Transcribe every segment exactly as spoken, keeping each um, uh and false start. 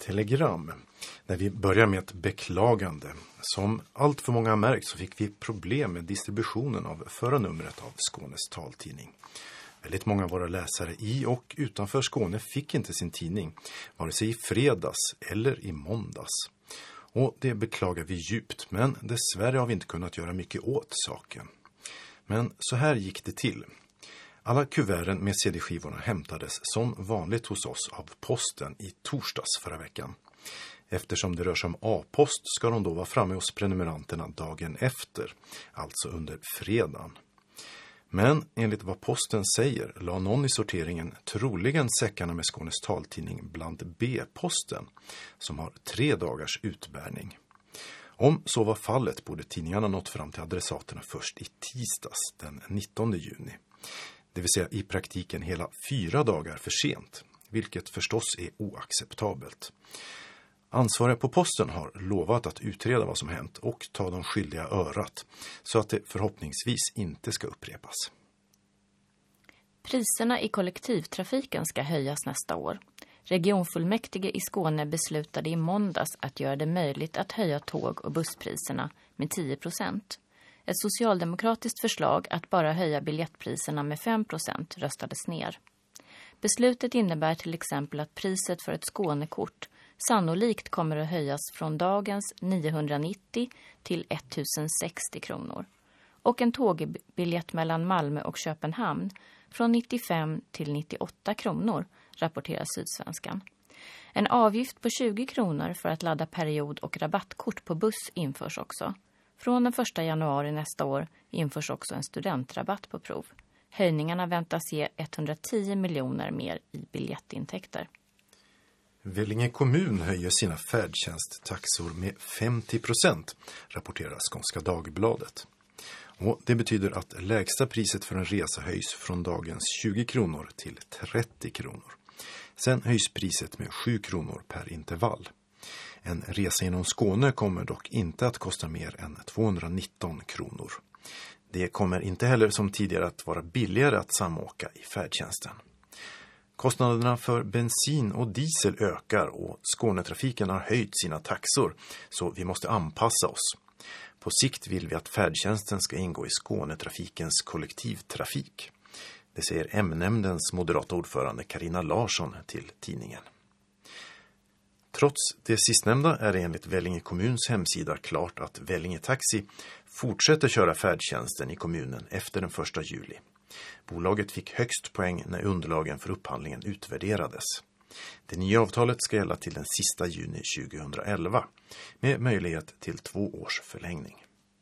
telegram. När vi börjar med ett beklagande. Som allt för många har märkt så fick vi problem med distributionen av förra numret av Skånes taltidning. Väldigt många av våra läsare i och utanför Skåne fick inte sin tidning, vare sig i fredags eller i måndags. Och det beklagar vi djupt, men dessvärre har vi inte kunnat göra mycket åt saken. Men så här gick det till. Alla kuverten med C D-skivorna hämtades som vanligt hos oss av posten i torsdags förra veckan. Eftersom det rör sig om A-post ska de då vara framme hos prenumeranterna dagen efter, alltså under fredagen. Men enligt vad posten säger la någon i sorteringen troligen säckarna med Skånes taltidning bland B-posten, som har tre dagars utbärning. Om så var fallet borde tidningarna nått fram till adressaterna först i tisdags den nittonde juni. Det vill säga i praktiken hela fyra dagar för sent, vilket förstås är oacceptabelt. Ansvariga på posten har lovat att utreda vad som hänt och ta de skyldiga örat, så att det förhoppningsvis inte ska upprepas. Priserna i kollektivtrafiken ska höjas nästa år. Regionfullmäktige i Skåne beslutade i måndags att göra det möjligt att höja tåg- och busspriserna med tio procent. Ett socialdemokratiskt förslag att bara höja biljettpriserna med fem procent röstades ner. Beslutet innebär till exempel att priset för ett Skånekort sannolikt kommer att höjas från dagens niohundranittio till ettusensextio kronor och en tågbiljett mellan Malmö och Köpenhamn från nittiofem till nittioåtta kronor, rapporterar Sydsvenskan. En avgift på tjugo kronor för att ladda period- och rabattkort på buss införs också. Från den första januari nästa år införs också en studentrabatt på prov. Höjningarna väntas ge etthundratio miljoner mer i biljettintäkter. Vellinge kommun höjer sina färdtjänsttaxor med femtio procent, rapporterar Skånska Dagbladet. Och det betyder att lägsta priset för en resa höjs från dagens tjugo kronor till trettio kronor. Sen höjs priset med sju kronor per intervall. En resa inom Skåne kommer dock inte att kosta mer än tvåhundranitton kronor. Det kommer inte heller som tidigare att vara billigare att samåka i färdtjänsten. Kostnaderna för bensin och diesel ökar och Skånetrafiken har höjt sina taxor, så vi måste anpassa oss. På sikt vill vi att färdtjänsten ska ingå i Skånetrafikens kollektivtrafik. Det säger M-nämndens moderata ordförande Carina Larsson till tidningen. Trots det sistnämnda är det enligt Vellinge kommuns hemsida klart att Vellinge Taxi fortsätter köra färdtjänsten i kommunen efter den första juli. Bolaget fick högst poäng när underlagen för upphandlingen utvärderades. Det nya avtalet ska gälla till den sista juni tjugohundraelva med möjlighet till två års förlängning.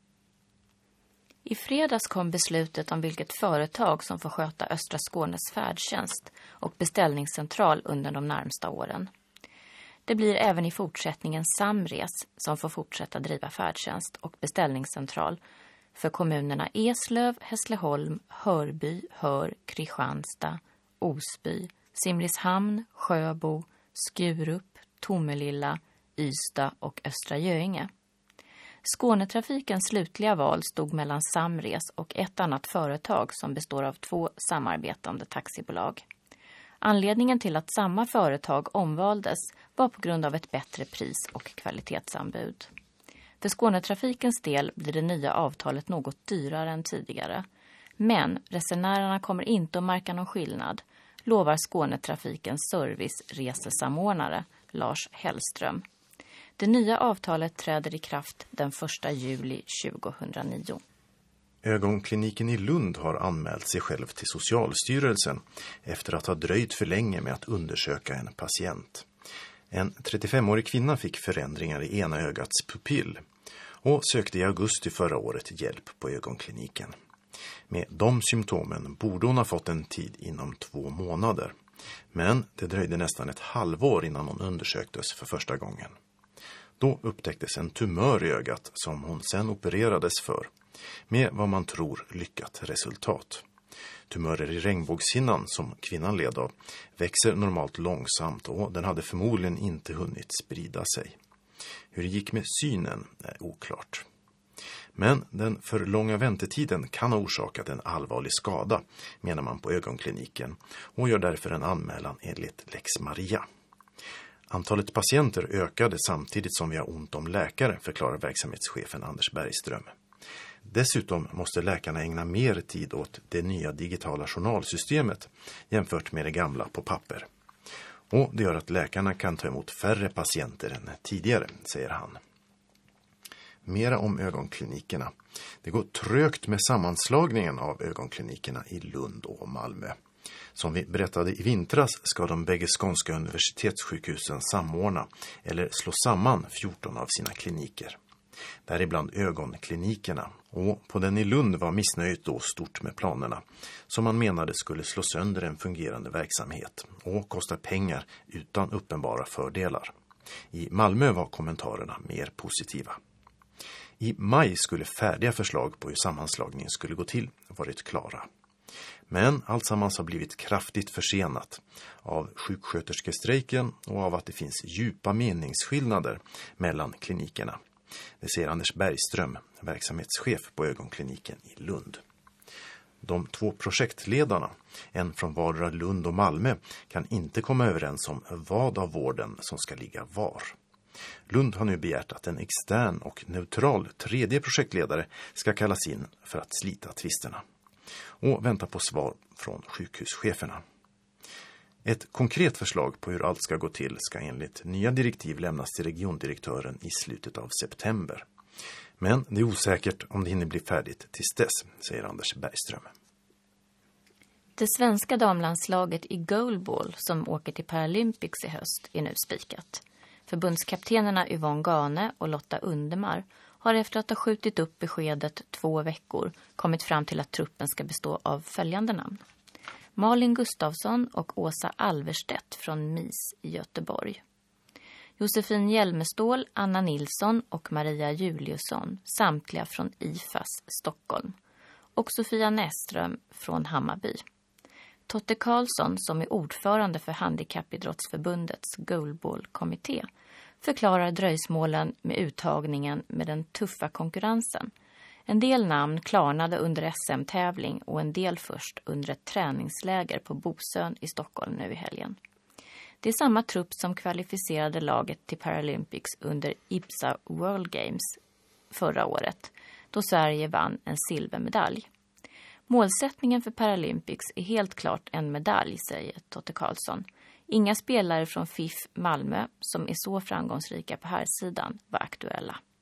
I fredags kom beslutet om vilket företag som får sköta Östra Skånes färdtjänst och beställningscentral under de närmsta åren. Det blir även i fortsättningen Samres som får fortsätta driva färdtjänst och beställningscentral för kommunerna Eslöv, Hässleholm, Hörby, Hör, Kristianstad, Osby, Simrishamn, Sjöbo, Skurup, Tomelilla, Ystad och Östra Göinge. Skånetrafikens slutliga val stod mellan Samres och ett annat företag som består av två samarbetande taxibolag. Anledningen till att samma företag omvaldes var på grund av ett bättre pris- och kvalitetsanbud. För Skånetrafikens del blir det nya avtalet något dyrare än tidigare. Men resenärerna kommer inte att märka någon skillnad, lovar Skånetrafikens serviceresesamordnare Lars Hellström. Det nya avtalet träder i kraft den första juli tjugohundranio. Ögonkliniken i Lund har anmält sig själv till Socialstyrelsen efter att ha dröjt för länge med att undersöka en patient. En trettiofemårig kvinna fick förändringar i ena ögats pupill och sökte i augusti förra året hjälp på ögonkliniken. Med de symptomen borde hon ha fått en tid inom två månader. Men det dröjde nästan ett halvår innan hon undersöktes för första gången. Då upptäcktes en tumör i ögat som hon sen opererades för, med vad man tror lyckat resultat. Tumörer i regnbågshinnan som kvinnan led av växer normalt långsamt och den hade förmodligen inte hunnit sprida sig. Hur det gick med synen är oklart. Men den för långa väntetiden kan ha orsakat en allvarlig skada, menar man på ögonkliniken, och gör därför en anmälan enligt Lex Maria. Antalet patienter ökade samtidigt som vi har ont om läkare, förklarar verksamhetschefen Anders Bergström. Dessutom måste läkarna ägna mer tid åt det nya digitala journalsystemet jämfört med det gamla på papper. Och det gör att läkarna kan ta emot färre patienter än tidigare, säger han. Mera om ögonklinikerna. Det går trögt med sammanslagningen av ögonklinikerna i Lund och Malmö. Som vi berättade i vintras ska de bägge skånska universitetssjukhusen samordna eller slå samman fjorton av sina kliniker. Däribland ögonklinikerna, och på den i Lund var missnöjet då stort med planerna som man menade skulle slå sönder en fungerande verksamhet och kosta pengar utan uppenbara fördelar. I Malmö var kommentarerna mer positiva. I maj skulle färdiga förslag på hur sammanslagningen skulle gå till varit klara. Men alltsammans har blivit kraftigt försenat av sjuksköterskestrejken och av att det finns djupa meningsskillnader mellan klinikerna. Det säger Anders Bergström, verksamhetschef på ögonkliniken i Lund. De två projektledarna, en från vardera Lund och Malmö, kan inte komma överens om vad av vården som ska ligga var. Lund har nu begärt att en extern och neutral tredje projektledare ska kallas in för att slita tvisterna och vänta på svar från sjukhuscheferna. Ett konkret förslag på hur allt ska gå till ska enligt nya direktiv lämnas till regiondirektören i slutet av september. Men det är osäkert om det hinner bli färdigt tills dess, säger Anders Bergström. Det svenska damlandslaget i goalball som åker till Paralympics i höst är nu spikat. Förbundskaptenerna Yvonne Gane och Lotta Undermar har efter att ha skjutit upp beskedet två veckor kommit fram till att truppen ska bestå av följande namn. Malin Gustafsson och Åsa Alverstedt från M I S i Göteborg. Josefin Hjelmestål, Anna Nilsson och Maria Juliusson, samtliga från I F A S Stockholm. Och Sofia Näström från Hammarby. Totte Karlsson, som är ordförande för Handikappidrottsförbundets goalball-kommitté, förklarar dröjsmålen med uttagningen med den tuffa konkurrensen. En del namn klarnade under S M-tävling och en del först under ett träningsläger på Bosön i Stockholm nu i helgen. Det är samma trupp som kvalificerade laget till Paralympics under Ibsa World Games förra året, då Sverige vann en silvermedalj. Målsättningen för Paralympics är helt klart en medalj, säger Totte Karlsson. Inga spelare från F I F Malmö som är så framgångsrika på här sidan var aktuella.